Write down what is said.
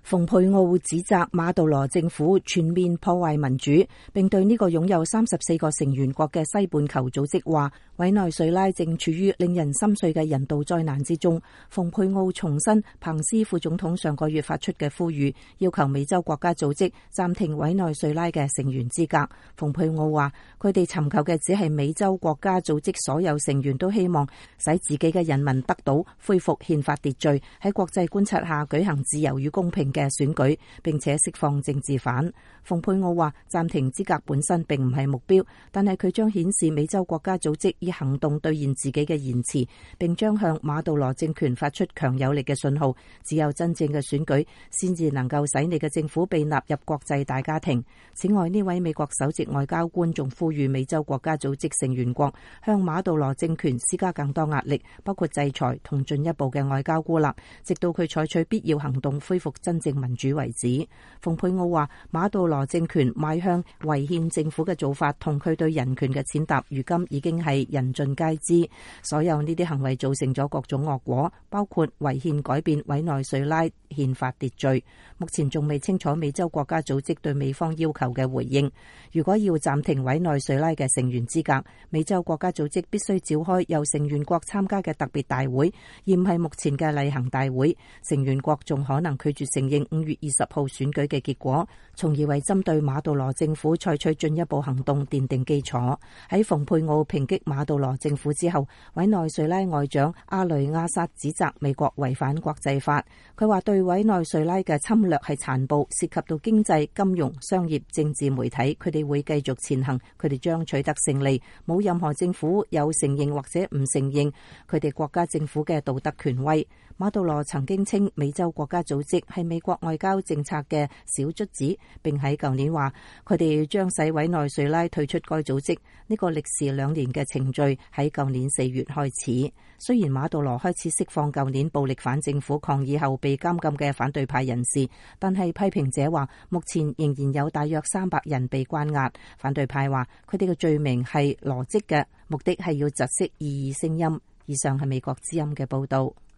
蓬佩奧指責馬杜羅政府全面破壞民主，並對呢個擁有34個成員國嘅西半球組織話，委內瑞拉正處於令人心碎嘅人道災難之中。蓬佩奧重申彭斯副總統上個月發出嘅呼籲，要求美洲國家組織暫停委內瑞拉嘅成員資格。蓬佩奧話，佢哋尋求嘅只係美洲國家組織所有成員都希望使自己嘅人民得到恢復憲法秩序，喺國際觀察下舉行自由與公平嘅選舉，並且釋放政治犯。蓬佩奧話，暫停資格本身並唔係目標，但係佢將顯示美洲國家組織以行動兌現自己嘅言辭，並將向馬杜羅政權發出強有力嘅信號。只有真正嘅選舉先至能夠使你嘅政府被納入國際大家庭。此外，呢位美國首席外交官仲呼籲美洲國家組織成員國向馬杜羅政權施加更多壓力，包括制裁同進一步嘅外交孤立，直到佢採取必要行動恢復真正民主為止。蓬佩奧話，馬杜羅政權邁向違憲政府嘅做法同佢對人權嘅踐踏，如今已經係人盡皆知。所有呢啲行為造成咗各種惡果，包括違憲改變委內瑞拉憲法秩序。目前仲未清楚美洲國家組織對美方要求嘅回應。如果要暫停委內瑞拉嘅成員資格，美洲國家組織必須召開由成員國參加嘅特別大會，而唔係目前嘅例行大會。成員國仲可能拒絕承認5月20號選舉嘅結果，從而為針對馬杜羅政府採取進一步行動奠定基礎。喺蓬佩奧抨擊馬杜羅政府之後，委內瑞拉外長阿雷亞薩指責美國違反國際法。佢話對委內瑞拉嘅侵略係殘暴，涉及到經濟、金融、商業、政治、媒體，佢哋會繼續前行，佢哋將取得勝利。冇任何政府有承認或者唔承認佢哋國家政府嘅道德權威。馬杜羅曾經稱美洲國家組織係美國外交政策嘅小卒子，並喺舊年話佢哋將使委內瑞拉退出該組織。呢個歷時2年嘅程序喺舊年4月開始。雖然馬杜羅開始釋放舊年暴力反政府抗議後被監禁嘅反對派人士，但係批評者話目前仍然有大約300人被關押。反對派話佢哋嘅罪名係羅織嘅，目的係要窒息異議聲音。以上係美國之音嘅報道。